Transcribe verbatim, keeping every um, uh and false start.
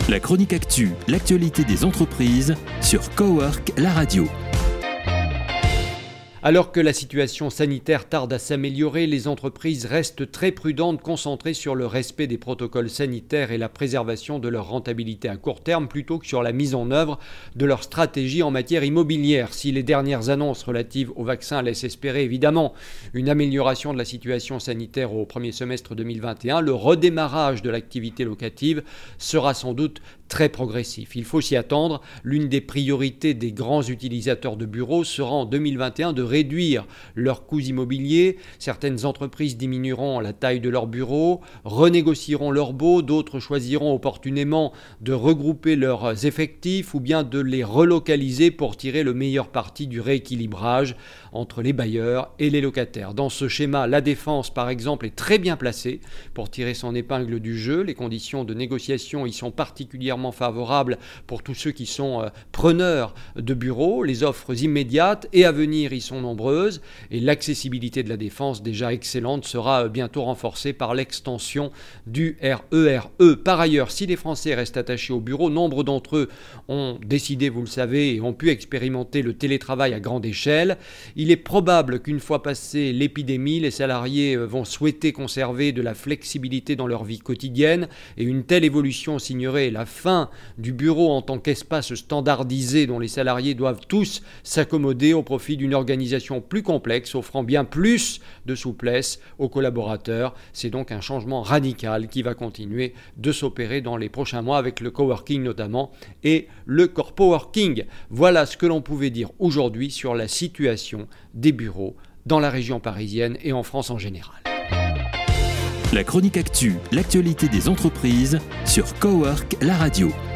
La chronique actu, l'actualité des entreprises sur Cowork, la radio. Alors que la situation sanitaire tarde à s'améliorer, les entreprises restent très prudentes, concentrées sur le respect des protocoles sanitaires et la préservation de leur rentabilité à court terme plutôt que sur la mise en œuvre de leur stratégie en matière immobilière. Si les dernières annonces relatives au vaccin laissent espérer évidemment une amélioration de la situation sanitaire au premier semestre deux mille vingt et un, le redémarrage de l'activité locative sera sans doute très progressif. Il faut s'y attendre. L'une des priorités des grands utilisateurs de bureaux sera en deux mille vingt et un de réduire leurs coûts immobiliers. Certaines entreprises diminueront la taille de leurs bureaux, renégocieront leurs baux, d'autres choisiront opportunément de regrouper leurs effectifs ou bien de les relocaliser pour tirer le meilleur parti du rééquilibrage entre les bailleurs et les locataires. Dans ce schéma, la Défense, par exemple, est très bien placée pour tirer son épingle du jeu. Les conditions de négociation y sont particulièrement favorables pour tous ceux qui sont euh, preneurs de bureaux. Les offres immédiates et à venir y sont nombreuses et l'accessibilité de la Défense, déjà excellente, sera bientôt renforcée par l'extension du R E R E. Par ailleurs, si les Français restent attachés au bureau, nombre d'entre eux ont décidé, vous le savez, et ont pu expérimenter le télétravail à grande échelle. Il est probable qu'une fois passée l'épidémie, les salariés vont souhaiter conserver de la flexibilité dans leur vie quotidienne et une telle évolution signerait la fin du bureau en tant qu'espace standardisé dont les salariés doivent tous s'accommoder au profit d'une organisation plus complexe, offrant bien plus de souplesse aux collaborateurs. C'est donc un changement radical qui va continuer de s'opérer dans les prochains mois avec le coworking notamment et le corpoworking. Voilà ce que l'on pouvait dire aujourd'hui sur la situation des bureaux dans la région parisienne et en France en général. La chronique actu, l'actualité des entreprises sur Cowork, la radio.